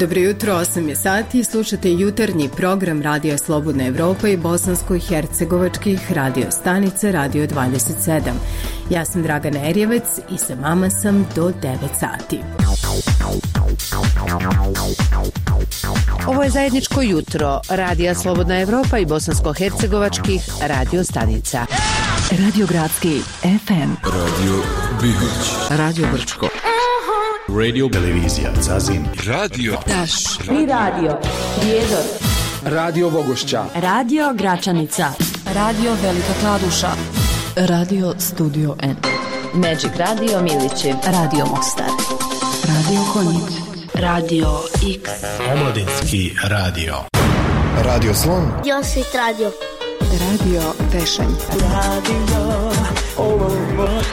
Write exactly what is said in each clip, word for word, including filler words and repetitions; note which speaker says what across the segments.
Speaker 1: Dobro jutro, osam je sati, slušate jutarnji program Radija Slobodna Evropa i bosansko-hercegovačkih radio stanica Radio dvadeset sedam. Ja sam Dragana Erjevec i sa vama sam do devet sati.
Speaker 2: Ovo je zajedničko jutro Radija Slobodna Evropa i bosansko-hercegovačkih radio stanica.
Speaker 3: Radio Gradski F M,
Speaker 4: Radio Bihoć,
Speaker 3: Radio Brčko,
Speaker 4: Radio Televizija Zazin, Radio
Speaker 3: Taš
Speaker 5: i Radio Prijedor,
Speaker 6: Radio Bogošća,
Speaker 5: Radio Gračanica, Radio Velika Kladuša,
Speaker 3: Radio Studio N,
Speaker 5: Magic Radio Milići, Radio Mostar,
Speaker 3: Radio Konjic,
Speaker 5: Radio X,
Speaker 7: Omladinski radio,
Speaker 8: Radio Slon,
Speaker 9: Josit Radio,
Speaker 3: Radio Tešanj,
Speaker 10: Radio Olomot,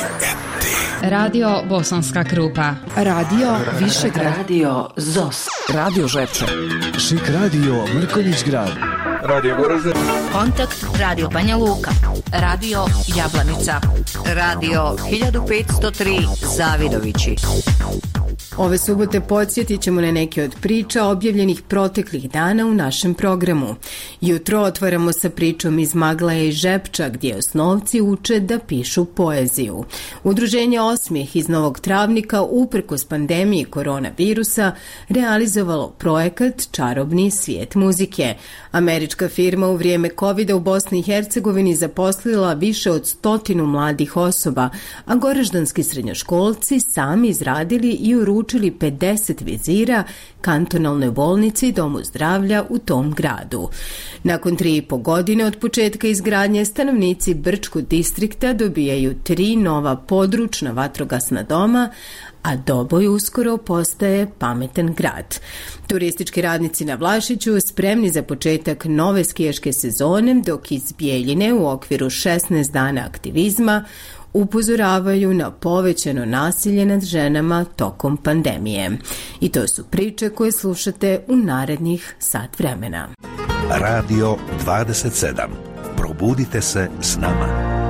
Speaker 11: Radio Bosanska Krupa,
Speaker 3: Radio Višegrad,
Speaker 5: Radio Zos,
Speaker 3: Radio Žepče,
Speaker 7: Šik Radio Mrkonjić Grad,
Speaker 6: Radio Goražde,
Speaker 12: Kontakt Radio Banja Luka, Radio Jablanica, Radio hiljadu petsto tri Zavidovići.
Speaker 1: Ove subote podsjetit ćemo na neke od priča objavljenih proteklih dana u našem programu. Jutro otvaramo sa pričom iz Maglaja i Žepča, gdje osnovci uče da pišu poeziju. Udruženje Osmijeh iz Novog Travnika, uprkos pandemiji koronavirusa, realizovalo projekat Čarobni svijet muzike. Američka firma u vrijeme kovida u Bosni i Hercegovini zaposlila više od stotinu mladih osoba, a goraždanski srednjoškolci sami izradili i uručili učili pedeset vizira kantonalnoj bolnici i domu zdravlja u tom gradu. Nakon tri i po godine od početka izgradnje, stanovnici Brčkog distrikta dobijaju tri nova područna vatrogasna doma, a Doboj uskoro postaje pametan grad. Turistički radnici na Vlašiću spremni za početak nove skijaške sezone, dok iz Bijeljine u okviru šesnaest dana aktivizma upozoravaju na povećano nasilje nad ženama tokom pandemije. I to su priče koje slušate u narednih sat vremena.
Speaker 13: Radio dvadeset sedam. Probudite se s nama.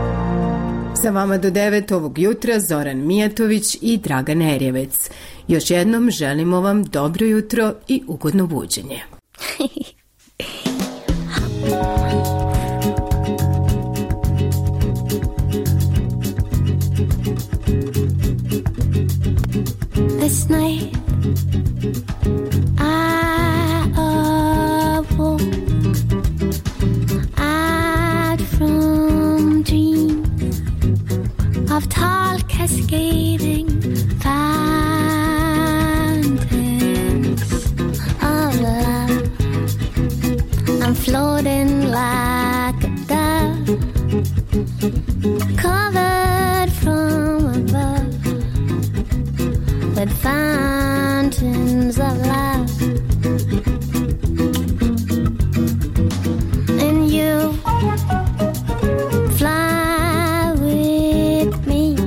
Speaker 1: Sa vama do devet ovog jutra Zoran Mijatović i Dragan Erjevec. Još jednom želimo vam dobro jutro i ugodno buđenje.
Speaker 9: This night I awoke out from dreams of tall cascading fountains of love. I'm floating like a dove, covered from above with fountains of love. And you fly with me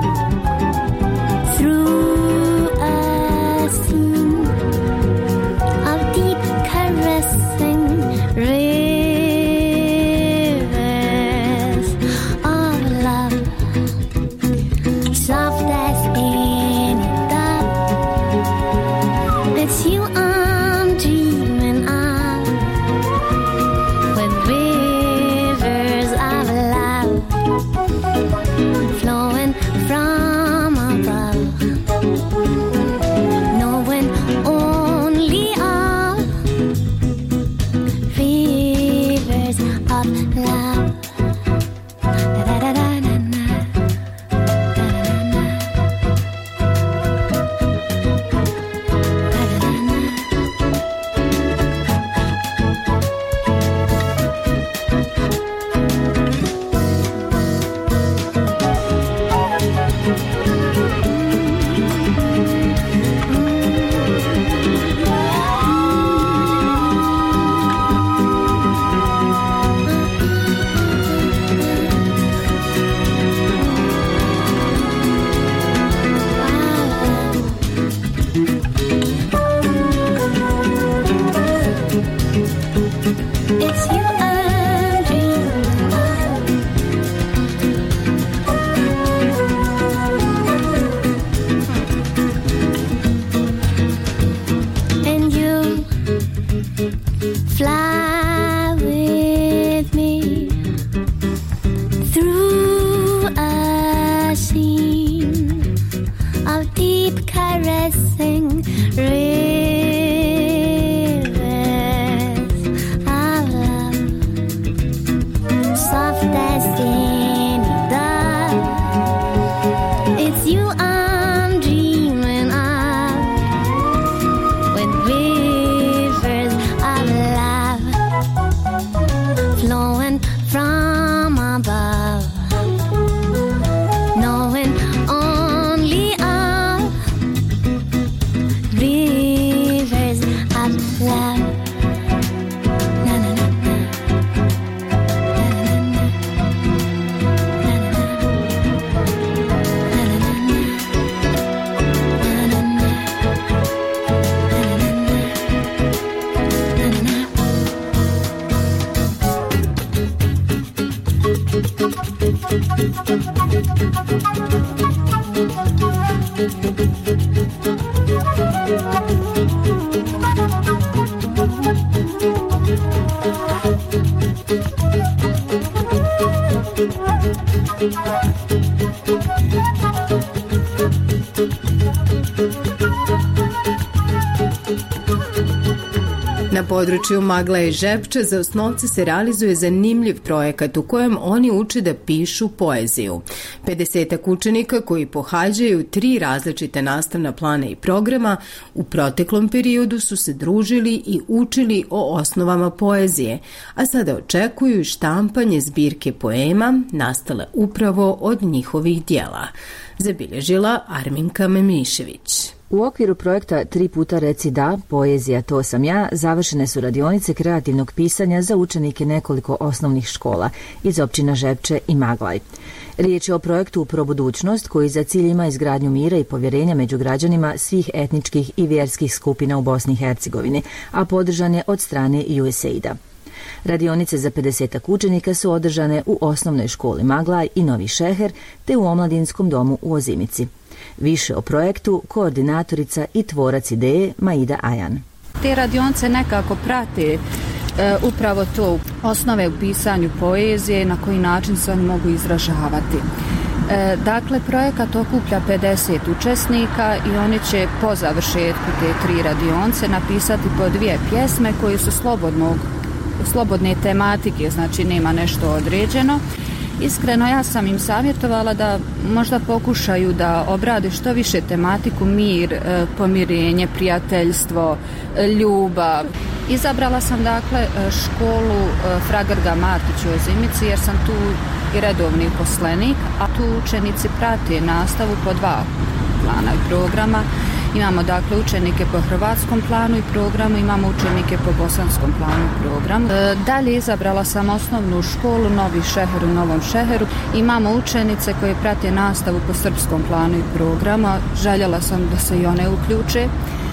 Speaker 9: through a scene of deep caressing rivers of love, soft as any dove. It's you
Speaker 1: Na području Maglaje i Žepča za osnovce se realizuje zanimljiv projekat u kojem oni uče da pišu poeziju. pedesetak učenika koji pohađaju tri različite nastavna plana i programa u proteklom periodu su se družili i učili o osnovama poezije, a sada očekuju štampanje zbirke poema nastale upravo od njihovih dijela. Zabilježila Arminka Memišević.
Speaker 14: U okviru projekta Tri puta reci da, poezija to sam ja, završene su radionice kreativnog pisanja za učenike nekoliko osnovnih škola iz općina Žepče i Maglaj. Riječ je o projektu Pro budućnost koji za cilj ima izgradnju mira i povjerenja među građanima svih etničkih i vjerskih skupina u Bosni i Hercegovini, a podržan je od strane U S A I D-a. Radionice za pedesetak učenika su održane u osnovnoj školi Maglaj i Novi Šeher te u omladinskom domu u Ozimici. Više o projektu koordinatorica i tvorac ideje Maida Ajan.
Speaker 15: Te radionice nekako prate e, upravo to osnove u pisanju poezije, na koji način se oni mogu izražavati. E, dakle, projekat okuplja pedeset učesnika i oni će po završetku te tri radionice napisati po dvije pjesme koje su slobodnog, slobodne tematike, znači nema nešto određeno. Iskreno, ja sam im savjetovala da možda pokušaju da obrade što više tematiku mir, pomirenje, prijateljstvo, ljubav. Izabrala sam dakle školu Fra Grga Martić u Ozimici jer sam tu i redovni uposlenik, a tu učenici prate nastavu po dva plana i programa. Imamo dakle učenike po hrvatskom planu i programu, imamo učenike po bosanskom planu i programu. E, dalje izabrala sam osnovnu školu Novi Šeher u Novom Šeheru. Imamo učenice koje prate nastavu po srpskom planu i programu. Željela sam da se i one uključe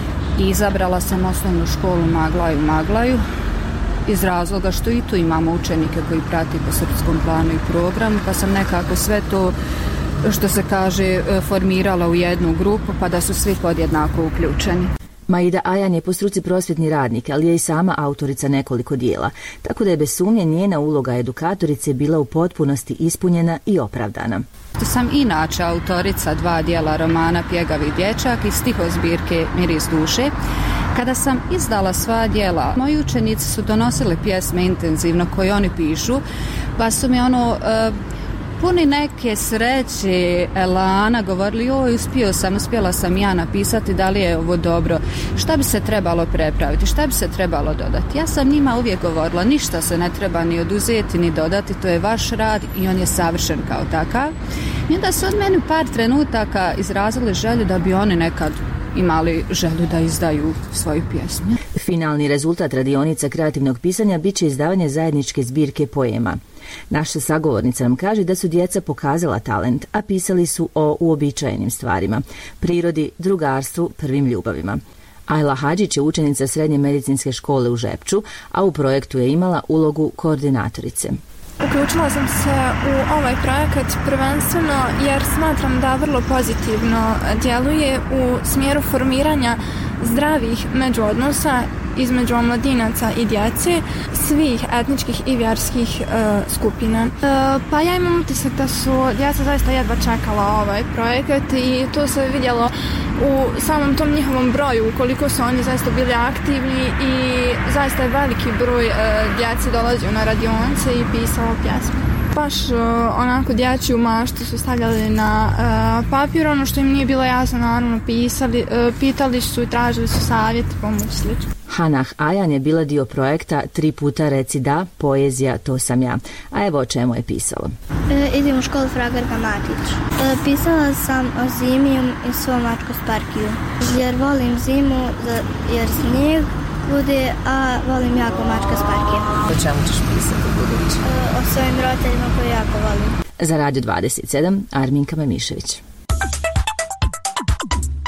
Speaker 15: i izabrala sam osnovnu školu Maglaju u Maglaju iz razloga što i tu imamo učenike koji prate po srpskom planu i programu, pa sam nekako sve to, što se kaže, formirala u jednu grupu pa da su svi podjednako uključeni.
Speaker 14: Maida Ajan je po struci prosvjetni radnik, ali je i sama autorica nekoliko dijela, tako da je bez sumnje njena uloga edukatorice bila u potpunosti ispunjena i opravdana.
Speaker 15: Sam inače autorica dva dijela romana Pjegavi dječak i stihozbirke Miris duše. Kada sam izdala sva dijela, moji učenici su donosili pjesme intenzivno koje oni pišu, pa su mi ono... Uh, puni neke sreće, elana, govorili, oj, uspio sam, uspjela sam ja napisati, da li je ovo dobro, šta bi se trebalo prepraviti, šta bi se trebalo dodati. Ja sam njima uvijek govorila, ništa se ne treba ni oduzeti, ni dodati, to je vaš rad i on je savršen kao takav. I onda su od meni par trenutaka izrazili želju da bi oni nekad imali želju da izdaju svoju pjesmu.
Speaker 14: Finalni rezultat radionica kreativnog pisanja bit će izdavanje zajedničke zbirke poema. Naša sagovornica nam kaže da su djeca pokazala talent, a pisali su o uobičajenim stvarima, prirodi, drugarstvu, prvim ljubavima. Ajla Hadžić je učenica srednje medicinske škole u Žepču, a u projektu je imala ulogu koordinatorice.
Speaker 16: Uključila sam se u ovaj projekat prvenstveno jer smatram da vrlo pozitivno djeluje u smjeru formiranja zdravih međuodnosa između omladinaca i djece svih etničkih i vjerskih e, skupina. E, pa ja imam utisak da su djeca zaista jedva čekala ovaj projekat i to se vidjelo u samom tom njihovom broju, koliko su oni zaista bili aktivni i zaista je veliki broj e, djeci dolazio na radionice i pisao pjesme. Baš uh, onako dječju maštu su stavljali na uh, papir, ono što im nije bilo jasno naravno pisali, uh, pitali su i tražili su savjet, pomoć, slično.
Speaker 14: Hanah Ajan je bila dio projekta Tri puta reci da, poezija to sam ja. A evo o čemu je pisalo.
Speaker 9: E, idem u školu Fra Grga Martić. E, pisala sam o zimi i svom mačku Sparkiju. Jer volim zimu, jer snijeg bude, a volim jako mačka Sparkija.
Speaker 14: O čemu ćeš pisati u budući?
Speaker 9: E, o svojim roditeljima koje jako volim.
Speaker 14: Za Radio dvadeset sedam, Arminka Memišević.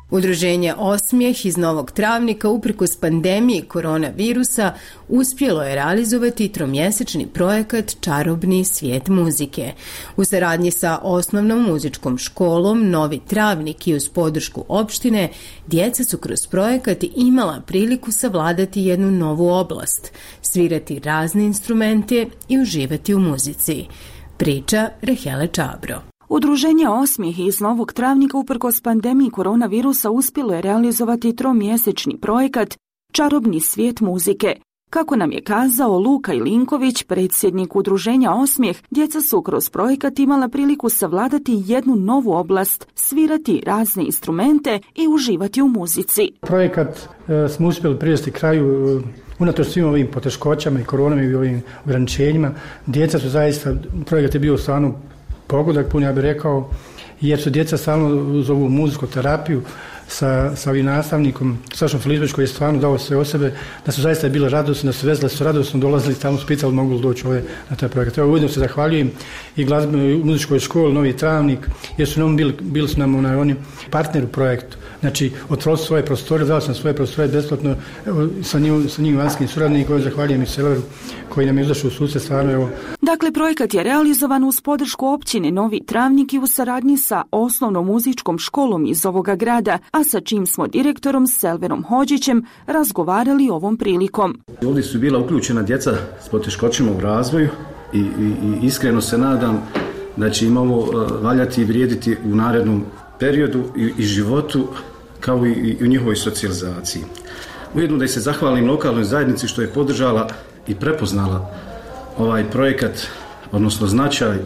Speaker 1: Udruženje Osmijeh iz Novog Travnika uprkos pandemiji koronavirusa uspjelo je realizovati tromjesečni projekat Čarobni svijet muzike. U saradnji sa osnovnom muzičkom školom Novi Travnik i uz podršku opštine, djeca su kroz projekat imala priliku savladati jednu novu oblast, svirati razne instrumente i uživati u muzici. Priča Rahele Čabro.
Speaker 17: Udruženje Osmijeh iz Novog Travnika uprkos pandemiji koronavirusa uspjelo je realizovati tromjesečni projekat Čarobni svijet muzike. Kako nam je kazao Luka Ilinković, predsjednik Udruženja Osmijeh, djeca su kroz projekat imala priliku savladati jednu novu oblast, svirati razne instrumente i uživati u muzici.
Speaker 18: Projekat e, smo uspjeli privesti kraju e, unatoč svim ovim poteškoćama i koronom i ovim ograničenjima. Djeca su zaista, projekat je bio stvarno pogodak pun, ja bih rekao, jer su djeca stalno uz ovu muzičku terapiju sa, sa ovim nastavnikom Sašom Filipović koji je stvarno dao sve o sebe, da su zaista bili radosni, da su vezali, su radosno dolazili, stalno su pitali mogu li doći ovdje na taj projekat. Evo ujedno se zahvaljujem i glazbenoj muzičkoj školi Novi Travnik, jer su nam bili, bili su nam onaj, oni partner u projektu. Znači, otvorili svoje prostore, dali su nam svoje prostore besplatno, evo, sa njim, sa njim vanjskim suradnikom, zahvaljujem i Seleru koji nam je izašao u susret, stvarno evo.
Speaker 17: Dakle, projekat je realizovan uz podršku općine Novi Travnik i u saradnji sa osnovnom muzičkom školom iz ovoga grada, a sa čim smo direktorom Selverom Hođićem razgovarali ovom prilikom.
Speaker 19: Ovdje su bila uključena djeca s poteškoćama u razvoju i, i, i iskreno se nadam da će im ovo valjati i vrijediti u narednom periodu i, i životu kao i, i u njihovoj socijalizaciji. Ujedno da se zahvalim lokalnoj zajednici što je podržala i prepoznala ovaj projekat, odnosno značaj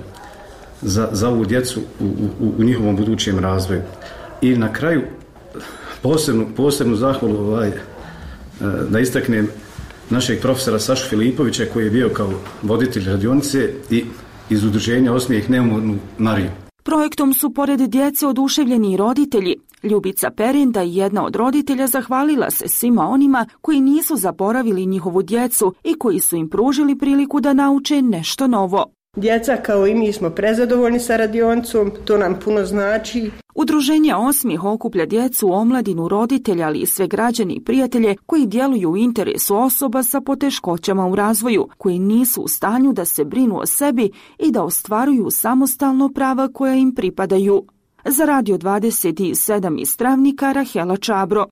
Speaker 19: za, za ovu djecu u, u, u njihovom budućem razvoju. I na kraju posebnu, posebnu zahvalu ovaj, da istaknem našeg profesora Sašu Filipovića koji je bio kao voditelj radionice i iz udruženja Osmijeh Neumornu Mariju.
Speaker 17: Projektom su pored djece oduševljeni i roditelji. Ljubica Perinda, jedna od roditelja, zahvalila se svima onima koji nisu zaboravili njihovu djecu i koji su im pružili priliku da nauče nešto novo.
Speaker 20: Djeca kao i mi smo prezadovoljni sa radionicom, to nam puno znači.
Speaker 17: Udruženje Osmijeh okuplja djecu, omladinu, roditelja, ali i sve građane i prijatelje koji djeluju u interesu osoba sa poteškoćama u razvoju, koji nisu u stanju da se brinu o sebi i da ostvaruju samostalno prava koja im pripadaju. Za Radio dvadeset sedam iz Travnika, Rahela Čabro.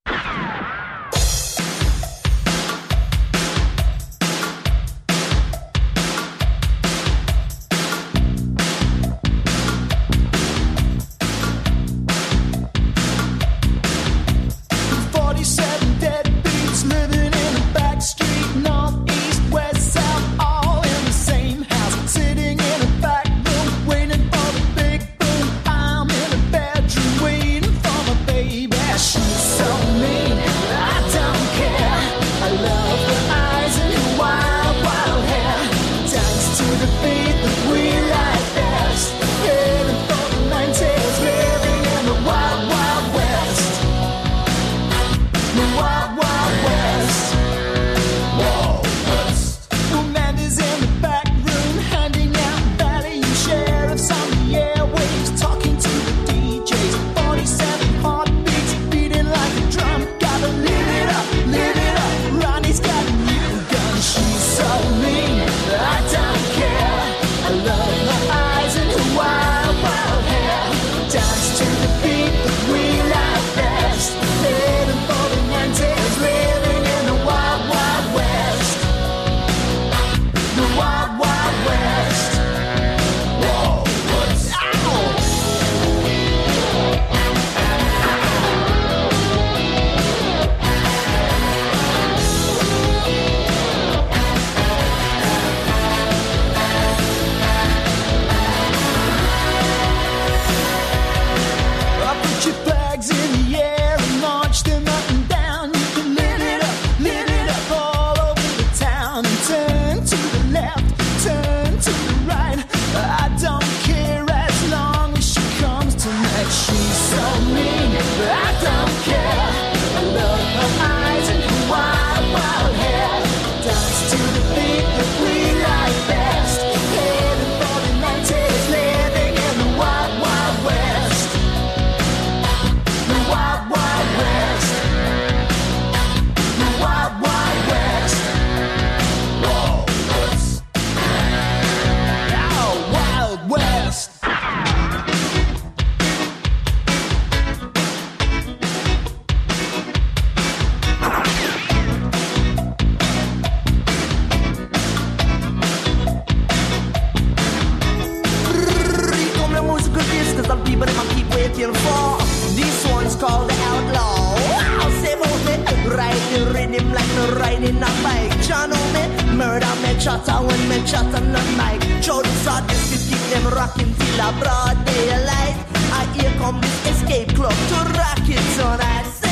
Speaker 10: Me hotter when me chat on the mic. Show the sadness to keep them rocking till a broad daylight. I here come this escape club to rock it tonight. Say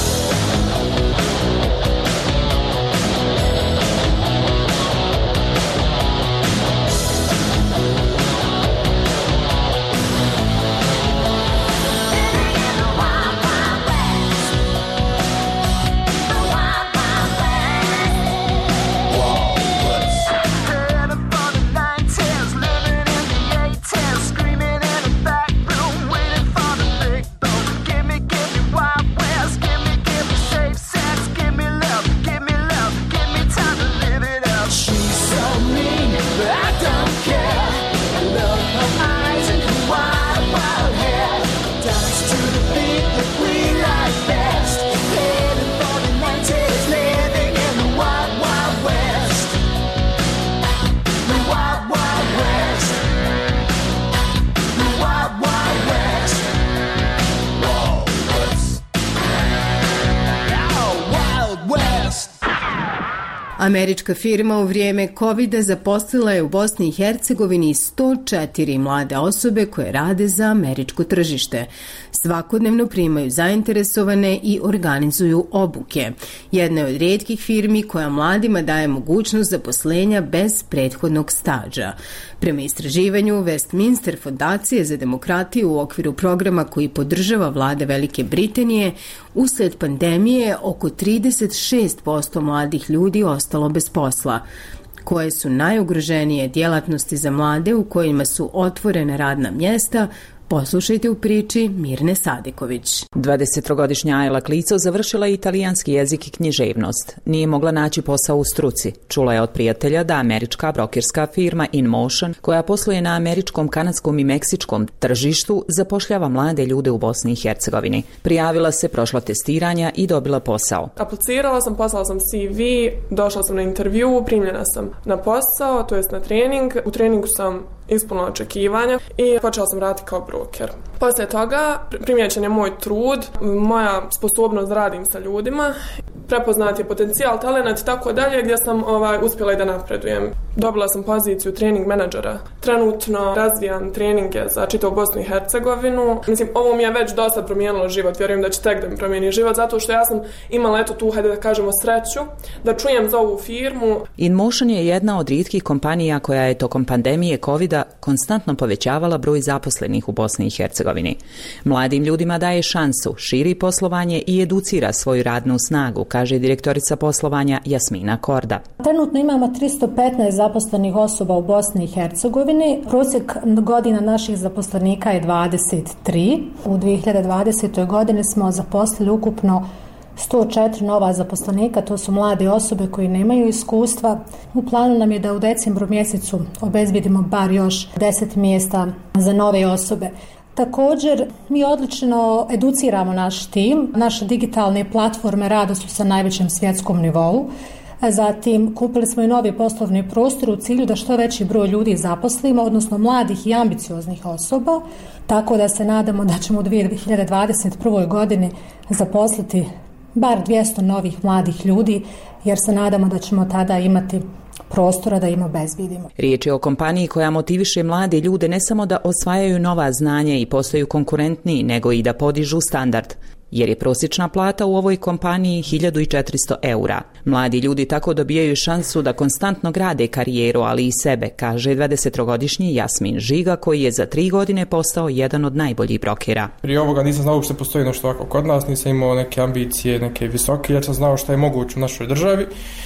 Speaker 1: Američka firma u vrijeme kovida zaposlila je u Bosni i Hercegovini sto četiri mlade osobe koje rade za američko tržište. Svakodnevno primaju zainteresovane i organizuju obuke. Jedna je od rijetkih firmi koja mladima daje mogućnost zaposlenja bez prethodnog staža. Prema istraživanju Westminster fondacije za demokratiju u okviru programa koji podržava vlada Velike Britanije, uslijed pandemije oko trideset šest posto mladih ljudi ostalo bez posla. Koje su najugroženije djelatnosti za mlade u kojima su otvorena radna mjesta, poslušajte u priči Mirne Sadeković.
Speaker 21: dvadesetogodišnja Ajla Klico završila je italijanski jezik i književnost. Nije mogla naći posao u struci. Čula je od prijatelja da američka brokerska firma InMotion, koja posluje na američkom, kanadskom i meksičkom tržištu, zapošljava mlade ljude u Bosni i Hercegovini. Prijavila se, prošla testiranja i dobila posao.
Speaker 22: Aplicirala sam, poslala sam C V, došla sam na intervju, primljena sam na posao, to jest na trening. U treningu sam ispunila očekivanja i počela sam raditi kao broker. Poslije toga primijećen je moj trud, moja sposobnost da radim sa ljudima, prepoznat je potencijal, talent i tako dalje, gdje sam ovaj, uspjela i da napredujem. Dobila sam poziciju trening menadžera. Trenutno razvijam treninge za čitavu Bosnu i Hercegovinu. Mislim, ovo mi je već dosta promijenilo život. Vjerujem da će tek da mi promijeni život, zato što ja sam imala eto tu, hajde da kažemo, sreću da čujem za ovu firmu.
Speaker 21: InMotion je jedna od rijetkih kompanija koja je tokom pandemije kovida konstantno povećavala broj zaposlenih u Bosni i Hercegovini. Mladim ljudima daje šansu, širi poslovanje i educira svoju radnu snagu, kaže direktorica poslovanja Jasmina Korda.
Speaker 23: Trenutno imamo tristo petnaest zaposlenih osoba u Bosni i Hercegovini. Prosjek godina naših zaposlenika je dvadeset tri. U dvije hiljade dvadesete. godini smo zaposlili ukupno sto četiri nova zaposlenika, to su mlade osobe koji nemaju iskustva. U planu nam je da u decembru mjesecu obezbjedimo bar još deset mjesta za nove osobe. Također, mi odlično educiramo naš tim. Naše digitalne platforme rada su sa najvećem svjetskom nivou. Zatim, kupili smo i novi poslovni prostor u cilju da što veći broj ljudi zaposlimo, odnosno mladih i ambicioznih osoba, tako da se nadamo da ćemo u dvije hiljade dvadeset prvoj. godini zaposliti bar dvjesto novih mladih ljudi, jer se nadamo da ćemo tada imati prostora da im obezbjedimo.
Speaker 21: Riječ je o kompaniji koja motiviše mlade ljude ne samo da osvajaju nova znanja i postaju konkurentniji, nego i da podižu standard, jer je prosječna plata u ovoj kompaniji hiljadu četiristo eura. Mladi ljudi tako dobijaju šansu da konstantno grade karijeru, ali i sebe, kaže dvadesetogodišnji Jasmin Žiga, koji je za tri godine postao jedan od najboljih brokera.
Speaker 24: Prije ovoga nisam znao što postoji nešto ovako kod nas, nisam imao neke ambicije, neke visoke, jer sam znao što je moguće u našoj državi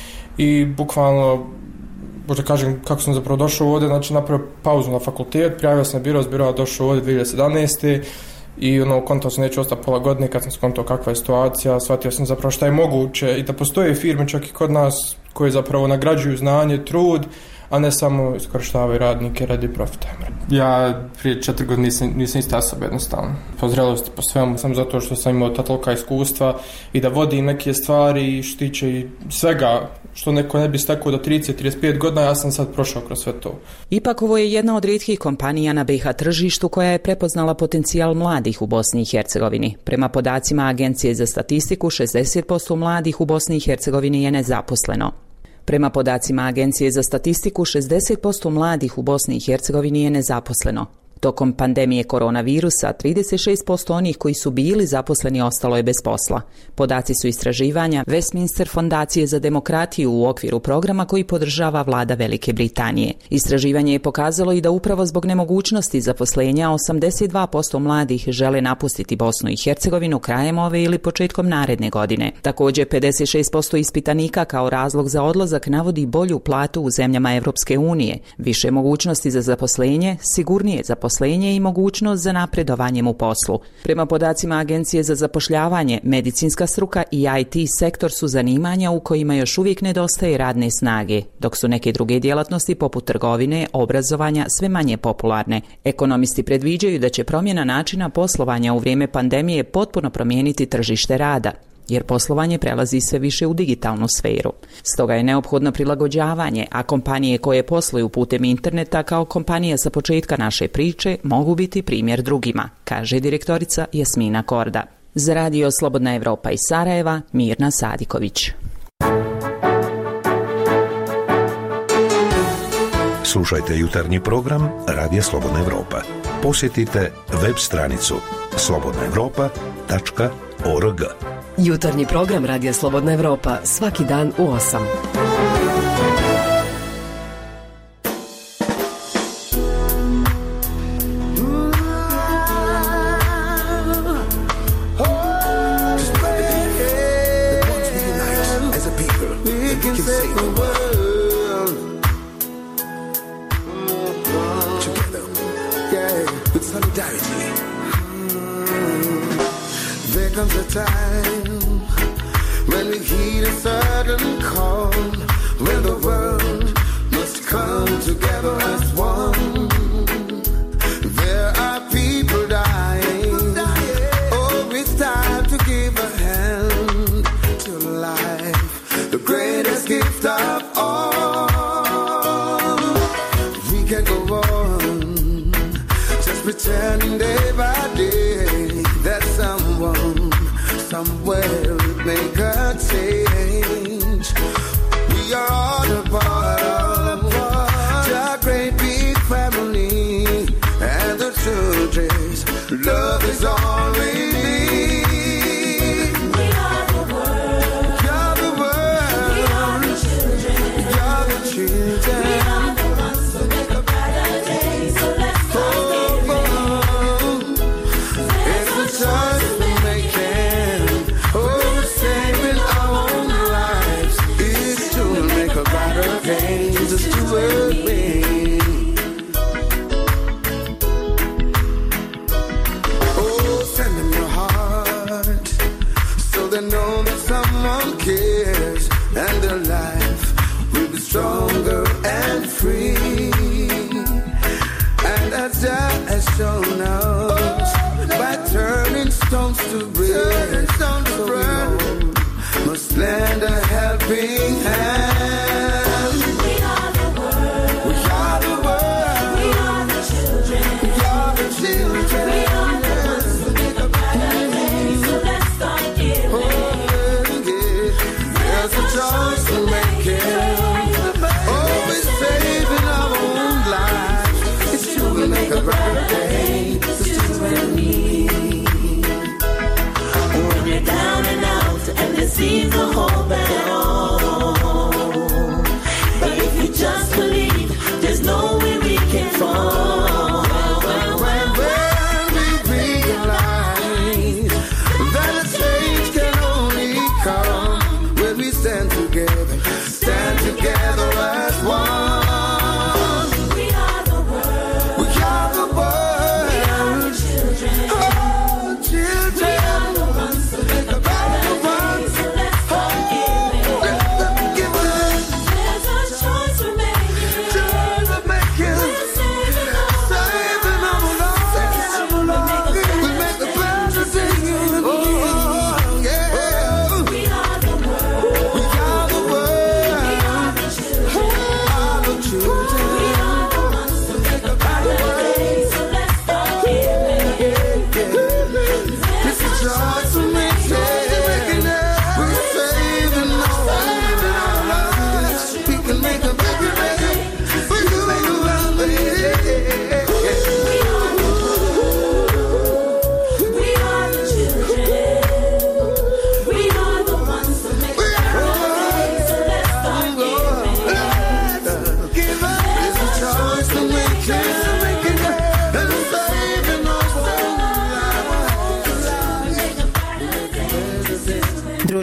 Speaker 24: i bukvalno, možda kažem kako sam zapravo došao ovdje, znači napravio pauzu na fakultet, prijavio sam na biro, s biroa došao ovdje dvije hiljade sedamnaeste. I ono, kontao sam neću ostati pola godine, kad sam skontao kakva je situacija, shvatio sam zapravo šta je moguće i da postoje firme čak i kod nas koje zapravo nagrađuju znanje, trud, a ne samo iskorištavaju radnike radi profita. Ja prije četiri godine nisam, nisam ista osoba jednostavno. Po zrelosti, po svemu, samo zato što sam imao ta tolika iskustva i da vodim neke stvari i štiće i svega što neko ne bi stekao do trideset do trideset pet godina, ja sam sad prošao kroz sve to.
Speaker 21: Ipak ovo je jedna od rijetkih kompanija na B iH tržištu koja je prepoznala potencijal mladih u Bosni i Hercegovini. Prema podacima Agencije za statistiku, šezdeset posto mladih u Bosni i Hercegovini je nezaposleno. Prema podacima Agencije za statistiku, šezdeset posto mladih u Bosni i Hercegovini je nezaposleno. Tokom pandemije koronavirusa, trideset šest posto onih koji su bili zaposleni ostalo je bez posla. Podaci su istraživanja Westminster fondacije za demokratiju u okviru programa koji podržava vlada Velike Britanije. Istraživanje je pokazalo i da upravo zbog nemogućnosti zaposlenja osamdeset dva posto mladih žele napustiti Bosnu i Hercegovinu krajem ove ili početkom naredne godine. Također, pedeset šest posto ispitanika kao razlog za odlazak navodi bolju platu u zemljama Evropske unije, više mogućnosti za zaposlenje, sigurnije zaposlenje i mogućnost za napredovanjem u poslu. Prema podacima Agencije za zapošljavanje, medicinska struka i I T sektor su zanimanja u kojima još uvijek nedostaje radne snage, dok su neke druge djelatnosti poput trgovine, obrazovanja sve manje popularne. Ekonomisti predviđaju da će promjena načina poslovanja u vrijeme pandemije potpuno promijeniti tržište rada, jer poslovanje prelazi sve više u digitalnu sferu. Stoga je neophodno prilagođavanje, a kompanije koje posluju putem interneta kao kompanija sa početka naše priče mogu biti primjer drugima, kaže direktorica Jasmina Korda. Za Radio Slobodna Evropa iz Sarajeva, Mirna Sadiković.
Speaker 13: Slušajte jutarnji program Radija Slobodna Evropa. Posjetite web stranicu slobodna evropa tačka org.
Speaker 5: Jutarnji program Radija Slobodna Evropa svaki dan u osam.
Speaker 2: Comes a time when we heed a certain call, when the world must come together as one. There are people dying. Oh, it's time to give a hand to life, the greatest gift of all. We can go on just pretending day by day that someone somewhere make a change. We are all a part of a great big family, and the children's love is all we need. We are the world. You're the world. We are the children. You're the children. We are the ones who make a brighter day. So let's start oh, oh. It's a choice we're making. Oh, saving our own lives is to make a brighter day. Just to work with. Oh, send them your heart so they know that someone cares, and their life will be stronger and free. And as God has shown us by turning stones to bread, so we must lend a helping hand. We are the world. We are the world. We are the children. We are the children. We are the ones who make a brighter day. So let's start giving. Oh, yeah. There's a choice to make it. Oh, we're saving our own lives. It's true, we make a brighter day. It's you and me. When you're down and out and there seems no hope at all,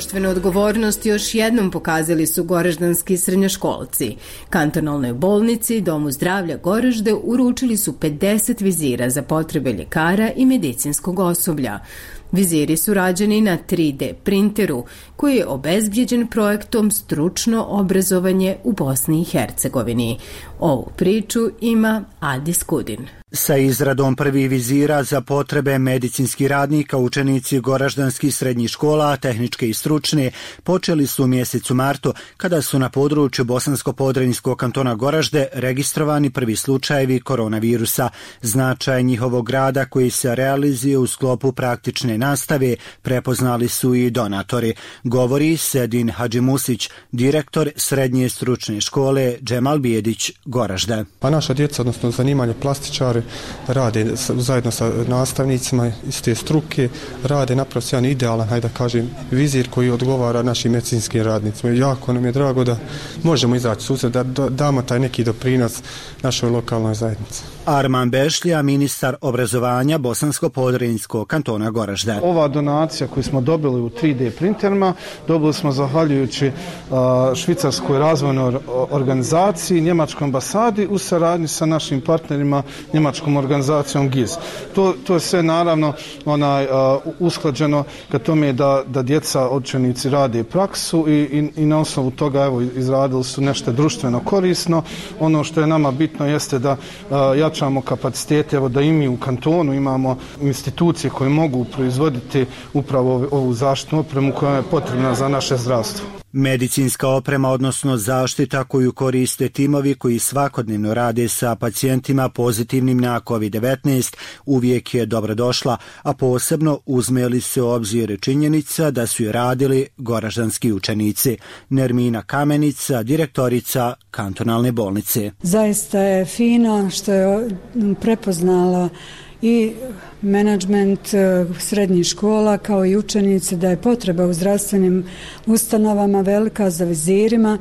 Speaker 1: društvenu odgovornost još jednom pokazali su goraždanski srednjoškolci. Kantonalnoj bolnici Domu zdravlja Goražde uručili su pedeset vizira za potrebe ljekara i medicinskog osoblja. Viziri su rađeni na tri de printeru, koji je obezbjeđen projektom Stručno obrazovanje u Bosni i Hercegovini. Ovu priču ima Adi Skudin.
Speaker 3: Sa izradom prvih vizira za potrebe medicinskih radnika učenici goraždanskih srednjih škola, tehničke i stručne, počeli su u mjesecu martu kada su na području Bosansko-Podrinjskog kantona Goražde registrovani prvi slučajevi koronavirusa. Značaj njihovog rada koji se realizuje u sklopu praktične nastave prepoznali su i donatori. Govori Sedin Hadžimusić, direktor srednje stručne škole Džemal Bijedić Goražde.
Speaker 4: Pa naša djeca, odnosno zanimanje plastičari, rade zajedno sa nastavnicima iz te struke, rade napravo jedan idealan, hajde da kažem, vizir koji odgovara našim medicinskim radnicima. Jako nam je drago da možemo izaći susret, da damo taj neki doprinos našoj lokalnoj zajednici.
Speaker 3: Arman Bešlija, ministar obrazovanja Bosansko-Podrinjskog kantona Goražde.
Speaker 8: Ova donacija koju smo dobili u tri de printerima, dobili smo zahvaljujući uh, Švicarskoj razvojnoj organizaciji, Njemačkoj ambasadi u saradnji sa našim partnerima Njemačkom organizacijom G I Z. To, to je sve naravno onaj, uh, usklađeno ka tome da, da djeca, učenici rade praksu i, i, i na osnovu toga evo, izradili su nešto društveno korisno. Ono što je nama bitno jeste da uh, jačamo kapacitete, evo da i mi u kantonu imamo institucije koje mogu proizvoditi upravo ovu zaštitnu opremu koja je potrebna za naše zdravstvo.
Speaker 3: Medicinska oprema, odnosno zaštita koju koriste timovi koji svakodnevno rade sa pacijentima pozitivnim na kovid devetnaest, uvijek je dobrodošla, a posebno uzme li se u obzir činjenica da su je radili goraždanski učenici. Nermina Kamenica, direktorica kantonalne bolnice.
Speaker 11: Zaista je fino što je prepoznala i menadžment srednjih škola kao i učenici da je potreba u zdravstvenim ustanovama velika za vizirima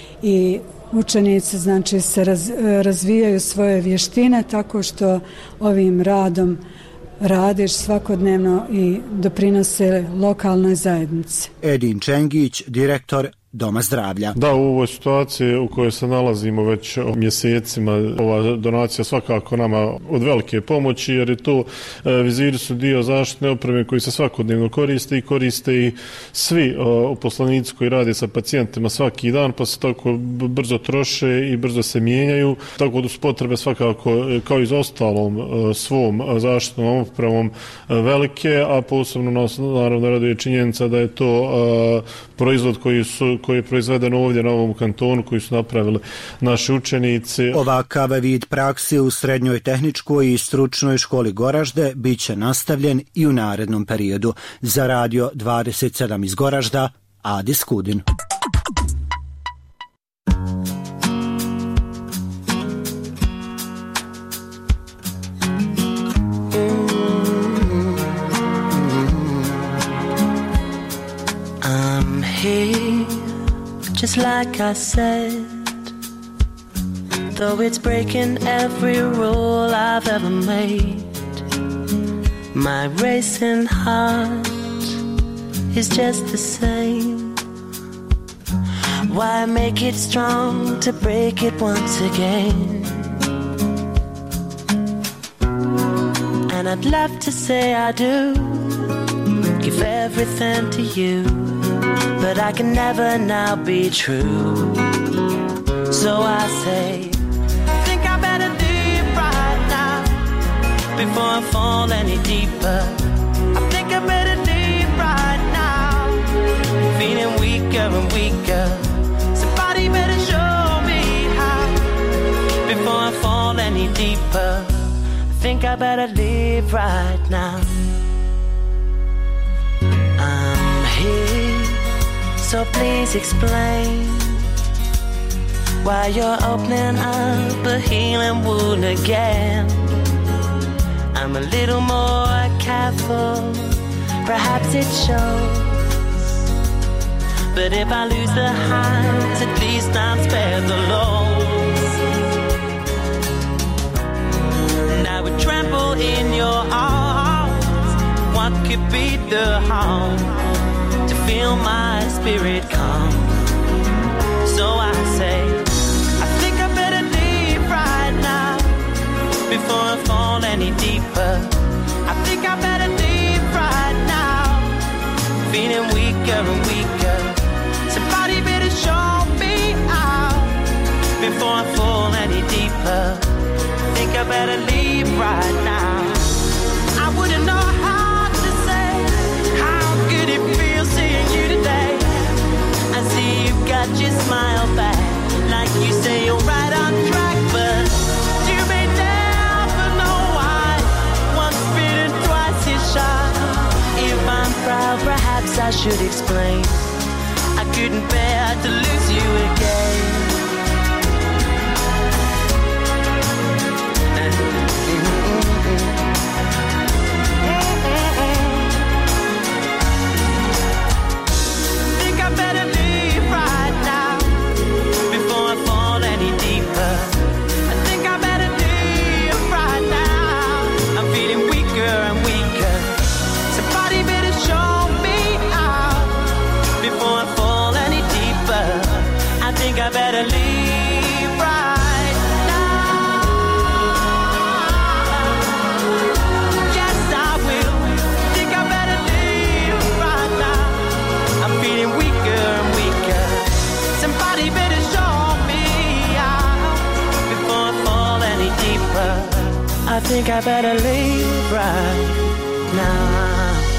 Speaker 11: i učenici znači se raz, razvijaju svoje vještine tako što ovim radom radiš svakodnevno i doprinose lokalnoj zajednici.
Speaker 3: Edin Čengić, direktor Doma zdravlja.
Speaker 25: Da, u ovoj situaciji u kojoj se nalazimo već mjesecima, ova donacija svakako nama od velike pomoći, jer je to e, viziri su dio zaštitne opreme koji se svakodnevno koriste i koriste i svi uposlenici koji rade sa pacijentima svaki dan, pa se tako brzo troše i brzo se mijenjaju, tako da su potrebe svakako kao i za ostalom e, svom zaštitnom opremom e, velike, a posebno nas naravno raduje činjenica da je to e, proizvod koji su koji je proizveden ovdje na ovom kantonu, koji su napravili naši učenici.
Speaker 3: Ovakav vid praksi u srednjoj tehničkoj i stručnoj školi Goražde bit će nastavljen i u narednom periodu. Za Radio dvadeset sedam iz Goražda, Adi Skudin.
Speaker 10: I'm here, just like I said, though it's breaking every rule I've ever made. My racing heart is just the same. Why make it strong to break it once again? And I'd love to say I do, give everything to you, but I can never now be true. So I say, I think I better leave right now before I fall any deeper. I think I better leave right now, feeling weaker and weaker. Somebody better show me how before I fall any deeper. I think I better leave right now. I'm here, so please explain why you're opening up a healing wound again. I'm a little more careful, perhaps it shows, but if I lose the highs, at least I'm spared the lows. And I would tremble in your arms. What could be the harm to feel my spirit calm. So I say, I think I better leave right now before I fall any deeper. I think I better leave right now, feeling weaker and weaker. Somebody better show me out before I fall any deeper. I think I better leave right now. I wouldn't know how to say how good it feels seeing you today. I see you've got your smile back, like you say you're right on track, but you may never know why. Once bitten, twice is shy. If I'm proud, perhaps I should explain. I couldn't bear to lose you again. Think I better leave right now before I fall any deeper. I think I better leave right now. I'm feeling weaker and weaker. Somebody better show me out before I fall any deeper. I think I better leave right now. Yes, I will. Think I better leave right now. I'm feeling weaker and weaker. Somebody better show me out before I fall any deeper. I think I better leave right now.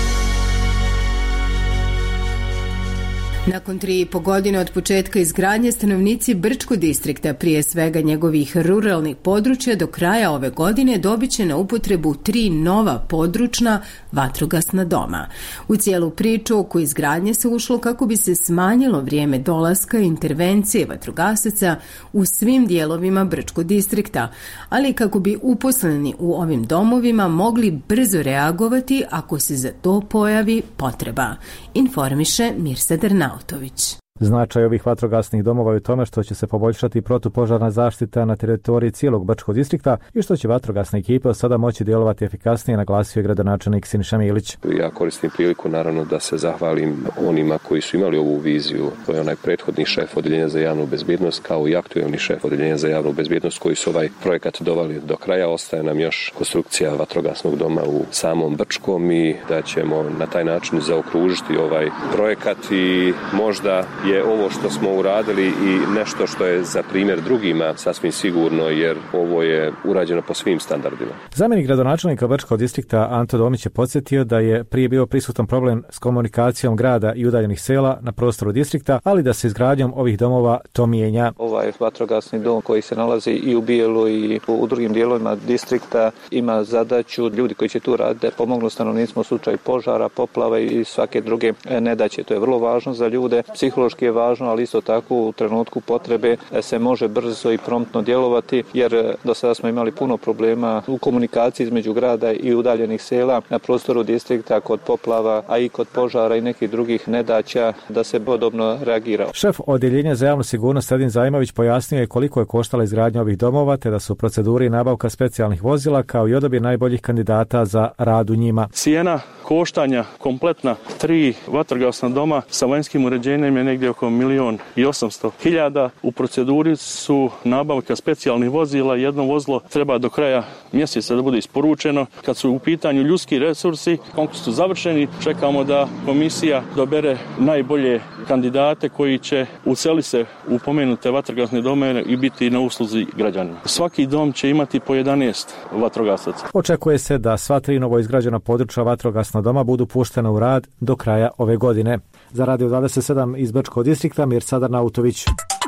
Speaker 1: Nakon tri i po godine od početka izgradnje, stanovnici Brčkog distrikta, prije svega njegovih ruralnih područja, do kraja ove godine dobit će na upotrebu tri nova područna vatrogasna doma. U cijelu priču oko izgradnje se ušlo kako bi se smanjilo vrijeme dolaska i intervencije vatrogasaca u svim dijelovima Brčkog distrikta, ali kako bi uposleni u ovim domovima mogli brzo reagovati ako se za to pojavi potreba, informiše Mirsad Nautović.
Speaker 6: Značaj ovih vatrogasnih domova je u tome što će se poboljšati protupožarna zaštita na teritoriji cijelog Brčkog distrikta i što će vatrogasne ekipe sada moći djelovati efikasnije, naglasio je gradonačelnik Siniša Milić.
Speaker 7: Ja koristim priliku naravno da se zahvalim onima koji su imali ovu viziju. To je onaj prethodni šef Odeljenja za javnu bezbjednost kao i aktuelni šef Odeljenja za javnu bezbjednost koji su ovaj projekat doveli do kraja. Ostaje nam još konstrukcija vatrogasnog doma u samom Brčkom i da ćemo na taj način zaokružiti ovaj projekat i možda je ovo što smo uradili i nešto što je za primjer drugima sasvim sigurno, jer ovo je urađeno po svim standardima.
Speaker 6: Zamjenik gradonačelnika Brčkog distrikta Anto Domić je podsjetio da je prije bio prisutan problem s komunikacijom grada i udaljenih sela na prostoru distrikta, ali da se izgradnjom ovih domova to mijenja.
Speaker 12: Ovaj vatrogasni dom koji se nalazi i u Bijelu i u drugim dijelovima distrikta ima zadaću ljudi koji će tu raditi da pomognu stanovnicima u slučaju požara, poplava i svake druge nedaće. To je vrlo važno za ljude, psihološki je važno, ali isto tako u trenutku potrebe se može brzo i promptno djelovati, jer do sada smo imali puno problema u komunikaciji između grada i udaljenih sela na prostoru distrikta kod poplava, a i kod požara i nekih drugih nedaća da se podobno reagira.
Speaker 6: Šef Odjeljenja za javnu sigurnost Edin Zajmović pojasnio je koliko je koštala izgradnja ovih domova, te da su u proceduri nabavka specijalnih vozila kao i odabir najboljih kandidata za rad u njima.
Speaker 15: Cijena koštanja kompletna tri vatrogasna doma sa vanjskim uređenjem je negdje oko milion i osamsto hiljada. U proceduri su nabavka specijalnih vozila. Jedno vozilo treba do kraja mjeseca da bude isporučeno. Kad su u pitanju ljudski resursi, konkurs su završeni. Čekamo da komisija dobere najbolje kandidate koji će useliti se u pomenute vatrogasne dome i biti na usluzi građanima. Svaki dom će imati po jedanaest vatrogasaca.
Speaker 6: Očekuje se da sva tri novo izgrađena područja vatrogasna doma budu puštena u rad do kraja ove godine. Za Radio dvadeset sedam iz Brčkog distrikta Mirsad Nautović.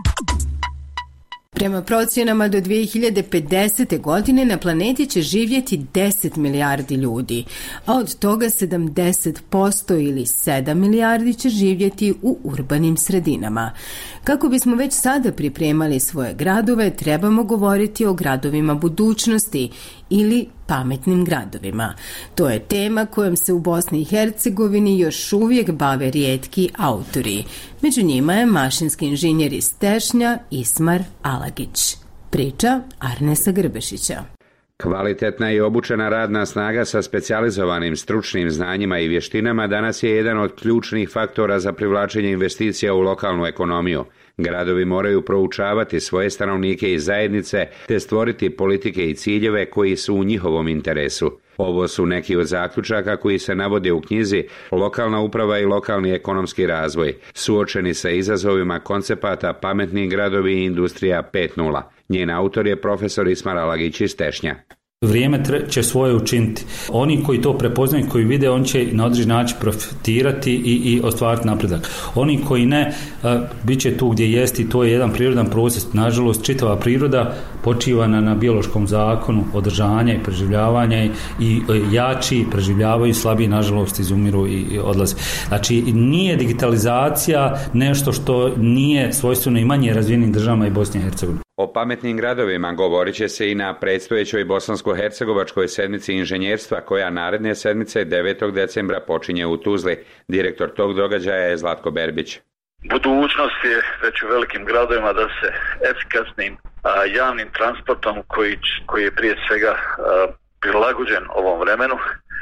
Speaker 1: Prema procjenama do dvije hiljade pedesete. godine na planeti će živjeti deset milijardi ljudi, a od toga sedamdeset posto ili sedam milijardi će živjeti u urbanim sredinama. Kako bismo već sada pripremali svoje gradove, trebamo govoriti o gradovima budućnosti ili pametnim gradovima. To je tema kojom se u Bosni i Hercegovini još uvijek bave rijetki autori. Među njima je mašinski inženjer iz Tešnja Ismar Alagić. Priča Arnesa Grbešića.
Speaker 9: Kvalitetna i obučena radna snaga sa specijalizovanim stručnim znanjima i vještinama danas je jedan od ključnih faktora za privlačenje investicija u lokalnu ekonomiju. Gradovi moraju proučavati svoje stanovnike i zajednice te stvoriti politike i ciljeve koji su u njihovom interesu. Ovo su neki od zaključaka koji se navode u knjizi Lokalna uprava i lokalni ekonomski razvoj, suočeni sa izazovima koncepata Pametni gradovi i industrija pet nula. Njen autor je profesor Ismar Alagić iz Tešnja.
Speaker 14: Vrijeme će svoje učiniti. Oni koji to prepoznaju, koji vide, on će na određen način profitirati i, i ostvariti napredak. Oni koji ne, bit će tu gdje jesti, to je jedan prirodan proces. Nažalost, čitava priroda počiva na, na biološkom zakonu održanja i preživljavanja i, i jači preživljavaju, slabiji nažalost izumiru i, i odlaze. Znači, nije digitalizacija nešto što nije svojstveno i manje razvijenim državama i Bosni i Hercegovini.
Speaker 9: O pametnim gradovima govorit će se i na predstojećoj bosansko-hercegovačkoj sedmici inženjerstva koja naredne sedmice devetog decembra počinje u Tuzli. Direktor tog događaja je Zlatko Berbić.
Speaker 16: Budućnost je već u velikim gradovima da se efikasnim a, javnim transportom koji, koji je prije svega a, prilagođen ovom vremenu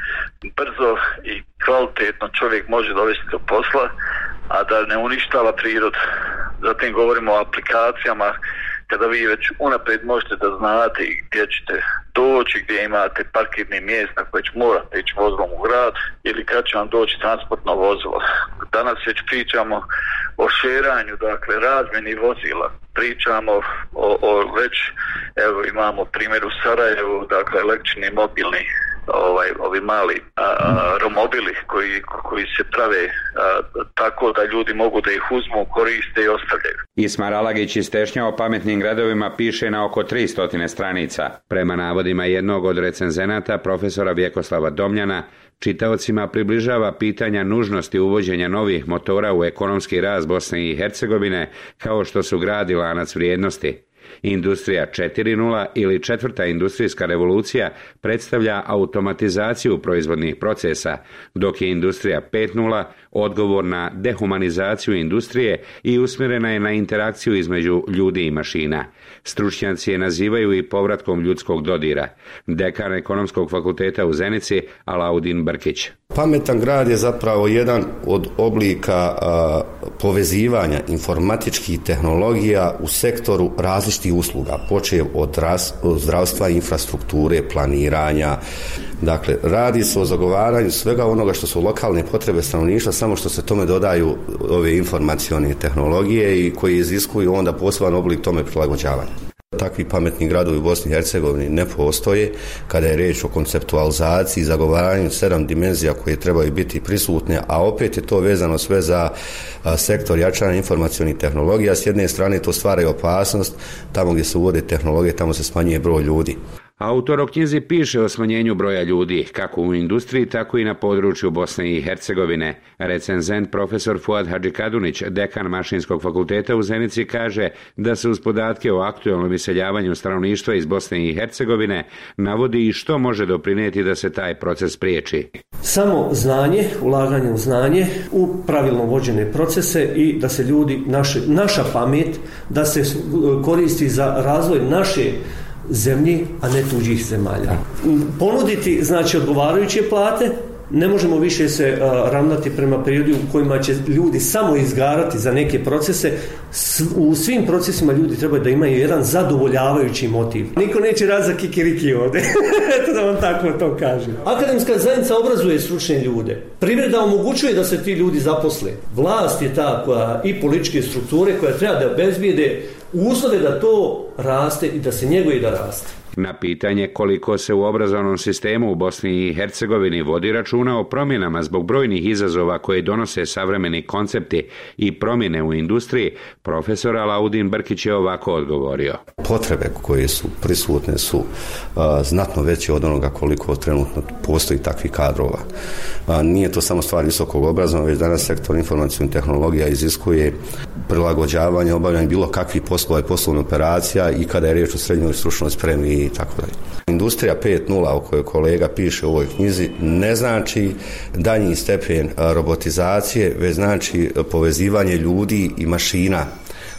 Speaker 16: brzo i kvalitetno čovjek može dovesti do posla, a da ne uništava prirodu. Zatim govorimo o aplikacijama kada vi već unaprijed možete da znate gdje ćete doći, gdje imate parkirni mjesta koje će morate ići vozilom u grad ili kad će vam doći transportno vozilo. Danas već pričamo o šeranju, dakle razmjeni vozila, pričamo o, o već, evo imamo primjer u Sarajevu, dakle električni mobilni ovaj ovi mali a, a, romobili koji, koji se prave a, tako da ljudi mogu da ih uzmu, koriste i ostavljaju.
Speaker 9: Ismar Alagić iz Tešnja o pametnim gradovima piše na oko tristo stranica. Prema navodima jednog od recenzenata, profesora Vjekoslava Domljana, čitaocima približava pitanja nužnosti uvođenja novih motora u ekonomski rast Bosne i Hercegovine, kao što su grad i lanac vrijednosti. Industrija četiri nula ili četvrta industrijska revolucija predstavlja automatizaciju proizvodnih procesa, dok je industrija pet nula odgovor na dehumanizaciju industrije i usmjerena je na interakciju između ljudi i mašina. Stručnjaci je nazivaju i povratkom ljudskog dodira. Dekan Ekonomskog fakulteta u Zenici, Alaudin Brkić.
Speaker 18: Pametan grad je zapravo jedan od oblika a, povezivanja informatičkih tehnologija u sektoru različitih usluga, počev od zdravstva, infrastrukture, planiranja. Dakle, radi se o zagovaranju svega onoga što su lokalne potrebe stanovništva, samo što se tome dodaju ove informacione tehnologije i koji iziskuju onda poseban oblik tome prilagođavanja. Takvi pametni gradovi u Bosni i Hercegovini ne postoje kada je riječ o konceptualizaciji i zagovaranju sedam dimenzija koje trebaju biti prisutne, a opet je to vezano sve za sektor jačanja informacionih tehnologija. S jedne strane to stvara opasnost, tamo gdje se uvode tehnologije, tamo se smanjuje broj ljudi.
Speaker 9: Autor o knjizi piše o smanjenju broja ljudi, kako u industriji, tako i na području Bosne i Hercegovine. Recenzent profesor Fuad Hadžikadunić, dekan Mašinskog fakulteta u Zenici, kaže da se uz podatke o aktualnom iseljavanju stanovništva iz Bosne i Hercegovine navodi i što može doprinijeti da se taj proces spriječi.
Speaker 19: Samo znanje, ulaganje u znanje, u pravilno vođene procese i da se ljudi, naše, naša pamet, da se koristi za razvoj naše zemlji, a ne tuđih zemalja. Ponuditi, znači, odgovarajuće plate, ne možemo više se a, ravnati prema periodu u kojima će ljudi samo izgarati za neke procese. S, u svim procesima ljudi trebaju da imaju jedan zadovoljavajući motiv. Niko neće raditi za kikiriki ovdje. Eto da vam tako to kažem. Akademska zajednica obrazuje stručne ljude. Privreda omogućuje da se ti ljudi zaposle. Vlast je ta koja i političke strukture koja treba da obezbijede uslove da to raste i da se njeguje i da raste.
Speaker 9: Na pitanje koliko se u obrazovnom sistemu u Bosni i Hercegovini vodi računa o promjenama zbog brojnih izazova koje donose savremeni koncepti i promjene u industriji, profesor Alaudin Brkić je ovako odgovorio.
Speaker 18: Potrebe koje su prisutne su uh, znatno veće od onoga koliko trenutno postoji takvih kadrova. Uh, nije to samo stvar visokog obrazovanja, već danas sektor informacijskih tehnologija iziskuje prilagođavanje, obavljanje bilo kakvih poslova i poslovnih operacija i kada je riječ o srednjoj stručnoj spremi i tako dalje. Industrija pet nula o kojoj kolega piše u ovoj knjizi ne znači danji stepen robotizacije, već znači povezivanje ljudi i mašina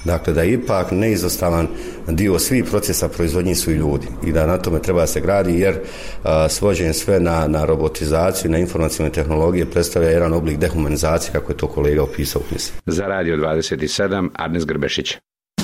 Speaker 18: Dakle, da ipak neizostavan dio svih procesa proizvodnje su i ljudi i da na tome treba se gradi, jer a, svođenje sve na, na robotizaciju, na informacijne tehnologije predstavlja jedan oblik dehumanizacije, kako je to kolega opisao u knjizi.
Speaker 9: Za Radio dvadeset sedam, Arnes Grbešić.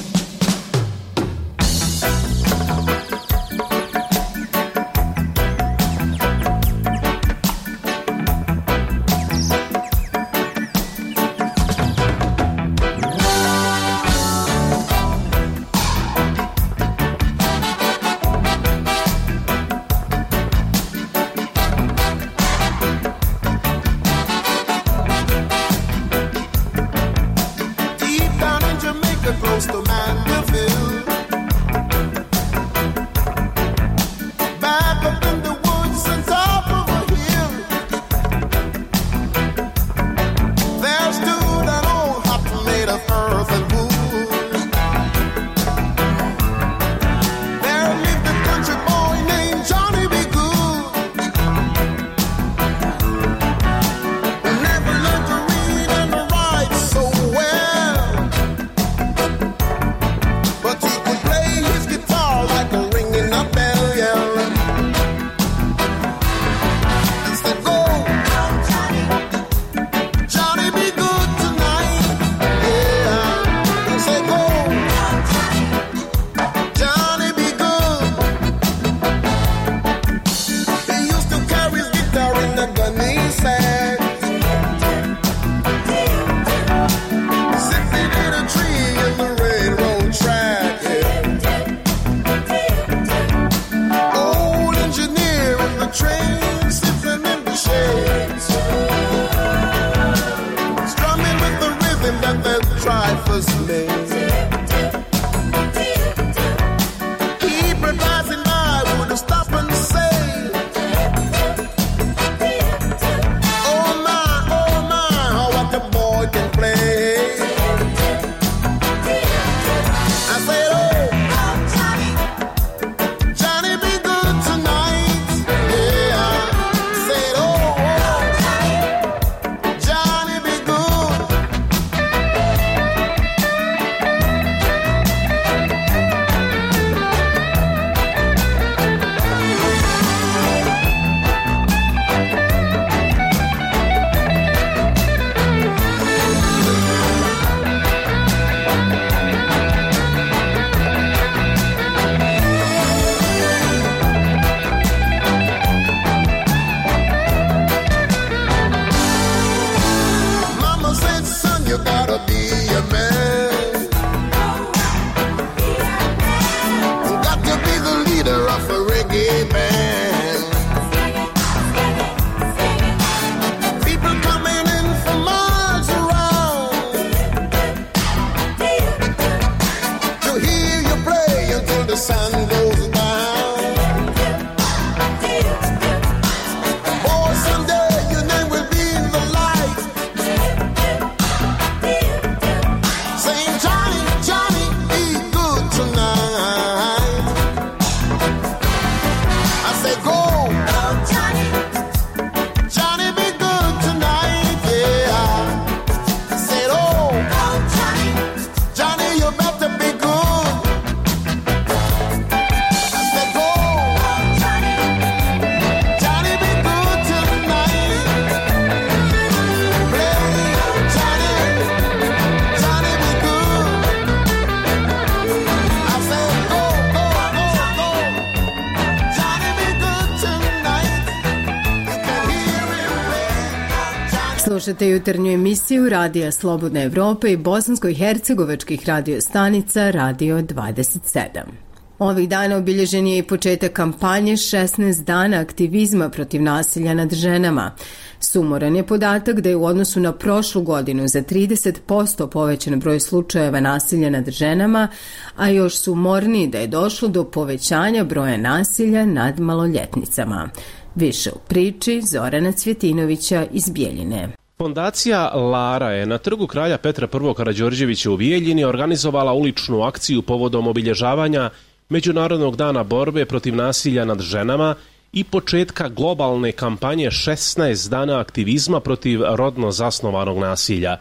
Speaker 1: Slušate jutarnju emisiju Radija Slobodne Evrope i bosansko-hercegovačkih radio stanica Radio dvadeset sedam. Ovih dana obilježen je i početak kampanje šesnaest dana aktivizma protiv nasilja nad ženama. Sumoran je podatak da je u odnosu na prošlu godinu za trideset posto povećan broj slučajeva nasilja nad ženama, a još sumorniji da je došlo do povećanja broja nasilja nad maloljetnicama. Više u priči Zorana Cvjetinovića iz Bijeljine.
Speaker 17: Fondacija Lara je na trgu kralja Petra I. Karađorđevića u Bijeljini organizovala uličnu akciju povodom obilježavanja Međunarodnog dana borbe protiv nasilja nad ženama i početka globalne kampanje šesnaest dana aktivizma protiv rodno zasnovanog nasilja.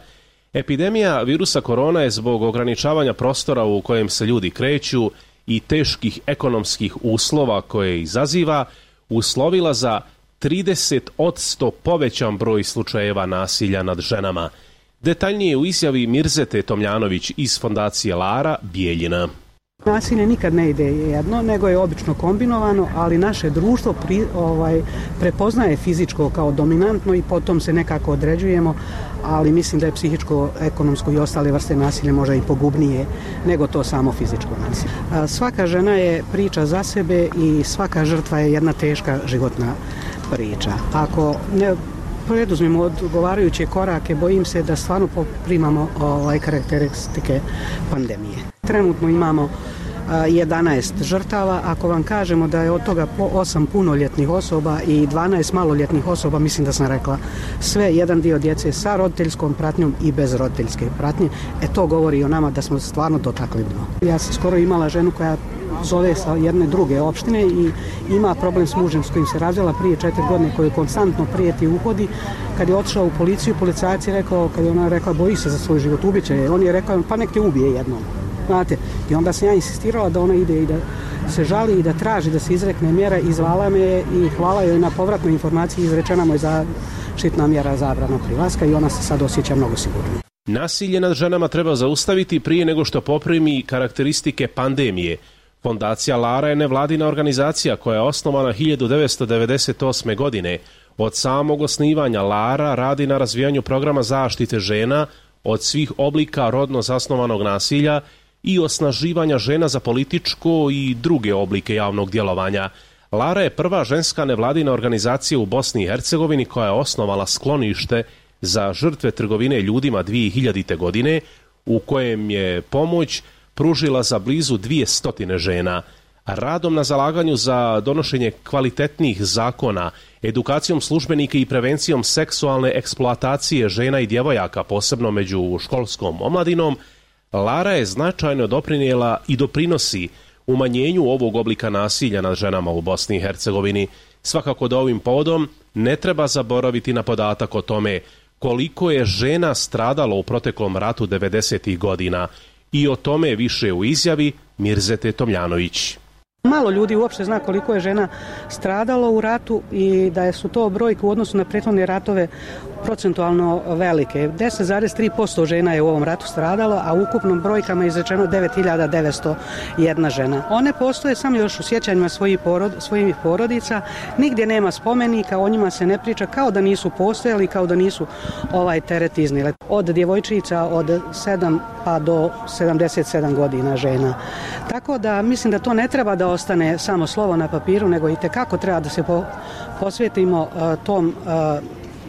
Speaker 17: Epidemija virusa korona je zbog ograničavanja prostora u kojem se ljudi kreću i teških ekonomskih uslova koje izaziva uslovila za trideset posto povećan broj slučajeva nasilja nad ženama. Detaljnije u izjavi Mirzete Tomljanović iz fondacije Lara Bijeljina.
Speaker 20: Nasilje nikad ne ide jedno, nego je obično kombinovano, ali naše društvo pri, ovaj, prepoznaje fizičko kao dominantno i potom se nekako određujemo, ali mislim da je psihičko, ekonomsko i ostale vrste nasilja možda i pogubnije nego to samo fizičko nasilje. A svaka žena je priča za sebe i svaka žrtva je jedna teška životna priča. Ako ne preduzmemo odgovarajuće korake, bojim se da stvarno primamo ovaj karakteristike pandemije. Trenutno imamo jedanaest žrtava, ako vam kažemo da je od toga osam punoljetnih osoba i dvanaest maloljetnih osoba, mislim da sam rekla sve, jedan dio djece sa roditeljskom pratnjom i bez roditeljske pratnje, e to govori o nama da smo stvarno dotakli dno. Ja sam skoro imala ženu koja zove sa jedne druge opštine i ima problem s mužem s kojim se razvela prije četiri godine, koji konstantno prijeti uhodi. Kad je otišao u policiju, policajac je rekao, kad je ona rekla boji se za svoj život, ubiće je, on je rekao pa nek te ubije jednom. Znate, i onda sam ja insistirala da ona ide i da se žali i da traži da se izrekne mjera i zvala me je i hvala joj na povratnoj informaciji, izrečena mu je zaštitna mjera zabrana prilaska i ona se sad osjeća mnogo sigurnije.
Speaker 17: Nasilje nad ženama treba zaustaviti prije nego što poprimi karakteristike pandemije. Fondacija Lara je nevladina organizacija koja je osnovana hiljadu devetsto devedeset osme. godine. Od samog osnivanja Lara radi na razvijanju programa zaštite žena od svih oblika rodno zasnovanog nasilja i osnaživanja žena za političko i druge oblike javnog djelovanja. Lara je prva ženska nevladina organizacija u Bosni i Hercegovini koja je osnovala sklonište za žrtve trgovine ljudima dvije hiljadite. godine, u kojem je pomoć pružila za blizu dvije stotine žena. Radom na zalaganju za donošenje kvalitetnih zakona, edukacijom službenika i prevencijom seksualne eksploatacije žena i djevojaka, posebno među školskom omladinom, Lara je značajno doprinijela i doprinosi umanjenju ovog oblika nasilja nad ženama u Bosni i Hercegovini. Svakako da ovim povodom ne treba zaboraviti na podatak o tome koliko je žena stradalo u proteklom ratu devedesetih godina i o tome više u izjavi Mirzete Tomljanović.
Speaker 20: Malo ljudi uopšte zna koliko je žena stradalo u ratu i da su to brojke u odnosu na prethodne ratove procentualno velike. deset zarez tri posto žena je u ovom ratu stradalo, a u ukupnom brojkama je izrečeno devet hiljada devetsto jedna žena. One postoje samo još u sjećanjima svojih, porod, svojih porodica, nigdje nema spomenika, o njima se ne priča, kao da nisu postojali, kao da nisu ovaj teret iznijele. Od djevojčica od sedam pa do sedamdeset sedam godina žena. Tako da mislim da to ne treba da ostane samo slovo na papiru, nego i tekako treba da se po, posvetimo uh, tom uh,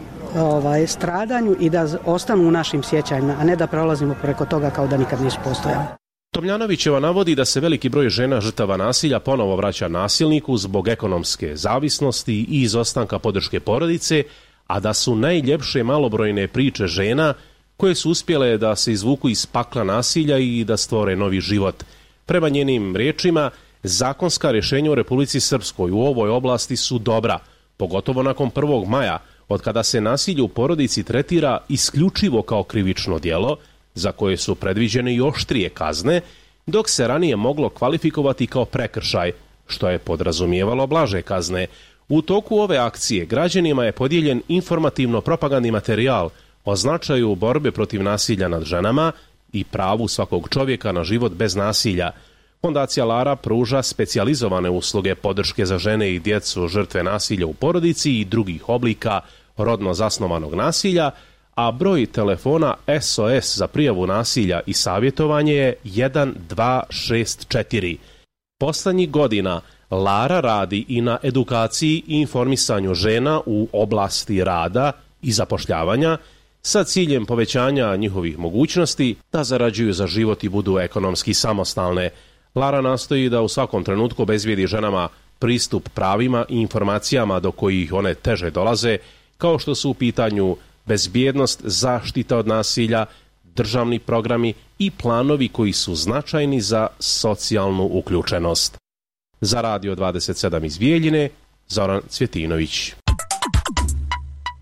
Speaker 20: ovaj, stradanju i da ostanu u našim sjećanjima, a ne da prolazimo preko toga kao da nikad nisu postojali.
Speaker 17: Tomljanovićeva navodi da se veliki broj žena žrtava nasilja ponovo vraća nasilniku zbog ekonomske zavisnosti i izostanka podrške porodice, a da su najljepše malobrojne priče žena koje su uspjele da se izvuku iz pakla nasilja i da stvore novi život. Prema njenim riječima, zakonska rješenja u Republici Srpskoj u ovoj oblasti su dobra, pogotovo nakon prvog maja, od kada se nasilje u porodici tretira isključivo kao krivično djelo, za koje su predviđene i oštrije kazne, dok se ranije moglo kvalifikovati kao prekršaj, što je podrazumijevalo blaže kazne. U toku ove akcije građanima je podijeljen informativno-propagandni materijal o značaju borbe protiv nasilja nad ženama i pravu svakog čovjeka na život bez nasilja. Fondacija Lara pruža specijalizovane usluge podrške za žene i djecu žrtve nasilja u porodici i drugih oblika rodno zasnovanog nasilja, a broj telefona S O S za prijavu nasilja i savjetovanje je jedan dva šest četiri. Poslednjih godina Lara radi i na edukaciji i informisanju žena u oblasti rada i zapošljavanja sa ciljem povećanja njihovih mogućnosti da zarađuju za život i budu ekonomski samostalne. Lara nastoji da u svakom trenutku obezbijedi ženama pristup pravima i informacijama do kojih one teže dolaze, kao što su u pitanju bezbjednost, zaštita od nasilja, državni programi i planovi koji su značajni za socijalnu uključenost. Za Radio dvadeset sedam iz Bijeljine, Zoran Cvjetinović.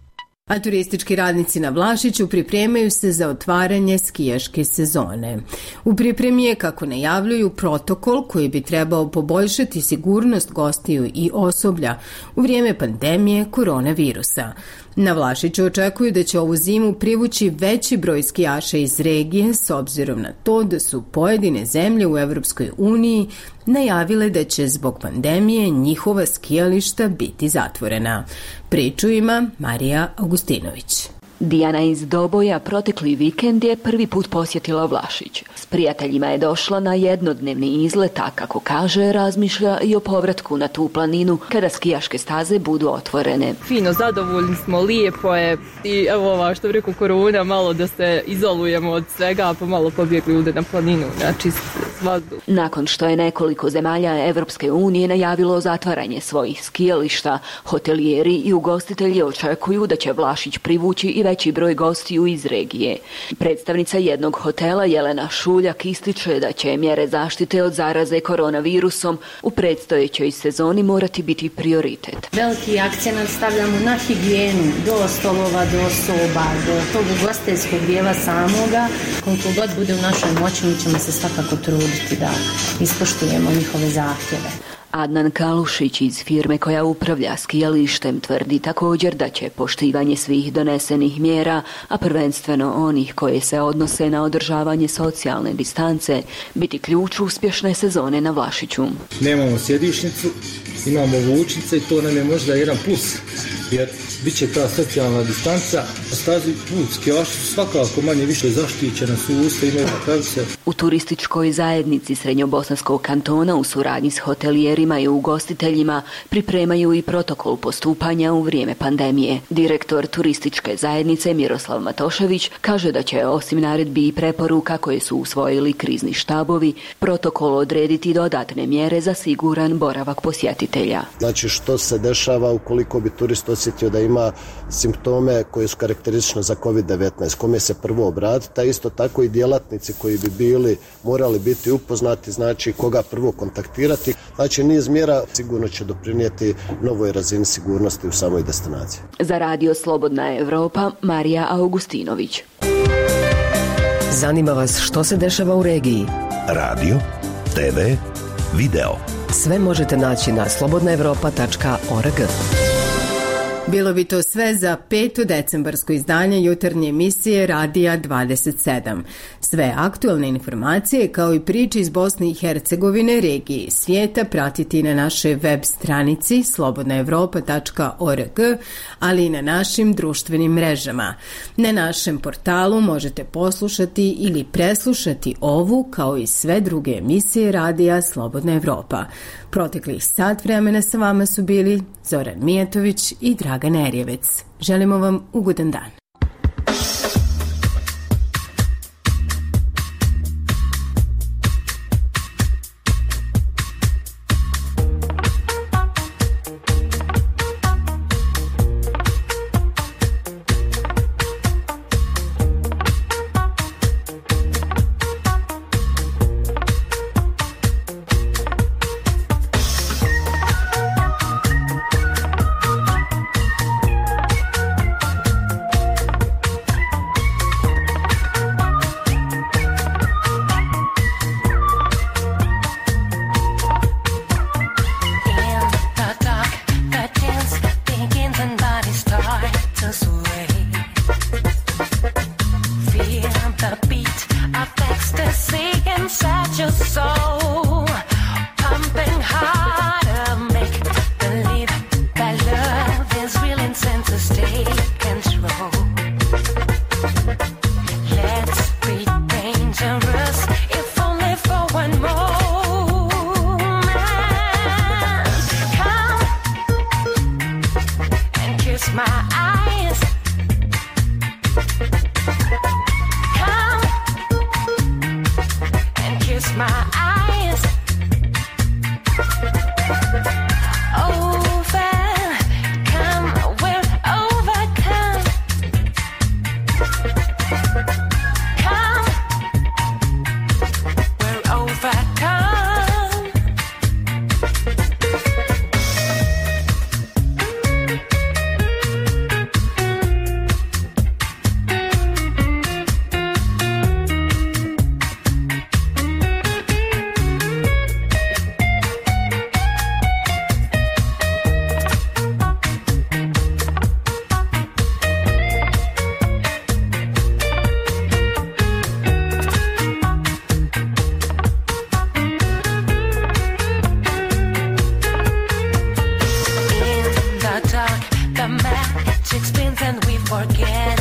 Speaker 1: A turistički radnici na Vlašiću pripremaju se za otvaranje skijaške sezone. U pripremi je, kako najavljuju, protokol koji bi trebao poboljšati sigurnost gostiju i osoblja u vrijeme pandemije koronavirusa. Na Vlašiću očekuju da će ovu zimu privući veći broj skijaša iz regije s obzirom na to da su pojedine zemlje u Evropskoj uniji najavile da će zbog pandemije njihova skijališta biti zatvorena. Priču ima Marija Augustinović.
Speaker 13: Dijana iz Doboja protekli vikend je prvi put posjetila Vlašić. S prijateljima je došla na jednodnevni izlet, a kako kaže, razmišlja i o povratku na tu planinu kada skijaške staze budu otvorene.
Speaker 21: Fino, zadovoljni smo, lijepo je i evo ova što rekao korona, malo da se izolujemo od svega, pa malo pobjegli ovdje na planinu, na čist vazduh.
Speaker 13: Nakon što je nekoliko zemalja Evropske unije najavilo zatvaranje svojih skijališta, hotelijeri i ugostitelji očekuju da će Vlašić privući i veći broj gostiju iz regije. Predstavnica jednog hotela Jelena Šuljak ističe da će mjere zaštite od zaraze koronavirusom u predstojećoj sezoni morati biti prioritet.
Speaker 22: Veliki akcent stavljamo na higijenu, do stolova, do soba, do tog ugostiteljskog dijela samoga. Koliko god bude u našoj moći, mi ćemo se svakako truditi da ispoštujemo njihove zahtjeve.
Speaker 13: Adnan Kalušić iz firme koja upravlja skijalištem tvrdi također da će poštivanje svih donesenih mjera, a prvenstveno onih koje se odnose na održavanje socijalne distance, biti ključ uspješne sezone na Vlašiću.
Speaker 23: Nemamo sjedišnicu, imamo vučnice i to nam je možda jedan plus, jer bit će ta socijalna distanca. Stazi put skijaši su svakako manje više zaštićena, su usta, imaju rakavice.
Speaker 13: U turističkoj zajednici Srednjobosanskog kantona u suradnji s hotelijerima i ugostiteljima pripremaju i protokol postupanja u vrijeme pandemije. Direktor turističke zajednice Miroslav Matošević kaže da će osim naredbi i preporuka koje su usvojili krizni štabovi, protokol odrediti dodatne mjere za siguran boravak posjetitelja.
Speaker 24: Znači što se dešava ukoliko bi turist osjetio da ima simptome koje su karakteristične za kovid devetnaest, kome se prvo obratiti, a isto tako i djelatnici koji bi bili morali biti upoznati, znači koga prvo kontaktirati. Znači niz mjera sigurno će doprinijeti novoj razini sigurnosti u samoj destinaciji.
Speaker 13: Za Radio Slobodna Evropa, Marija Augustinović.
Speaker 26: Zanima vas što se dešava u regiji?
Speaker 27: Radio, te ve, video.
Speaker 26: Sve možete naći na slobodna evropa tačka org.
Speaker 1: Bilo bi to sve za peto decembarsko izdanje jutarnje emisije Radija dvadeset sedam. Sve aktualne informacije kao i priče iz Bosne i Hercegovine, regije i svijeta pratiti na našoj web stranici slobodna evropa tačka org, ali i na našim društvenim mrežama. Na našem portalu možete poslušati ili preslušati ovu kao i sve druge emisije Radija Slobodna Evropa. Proteklih sat vremena sa vama su bili Zoran Mijatović i Dragan Erjevec. Želimo vam ugodan dan.
Speaker 10: magic spins and we forget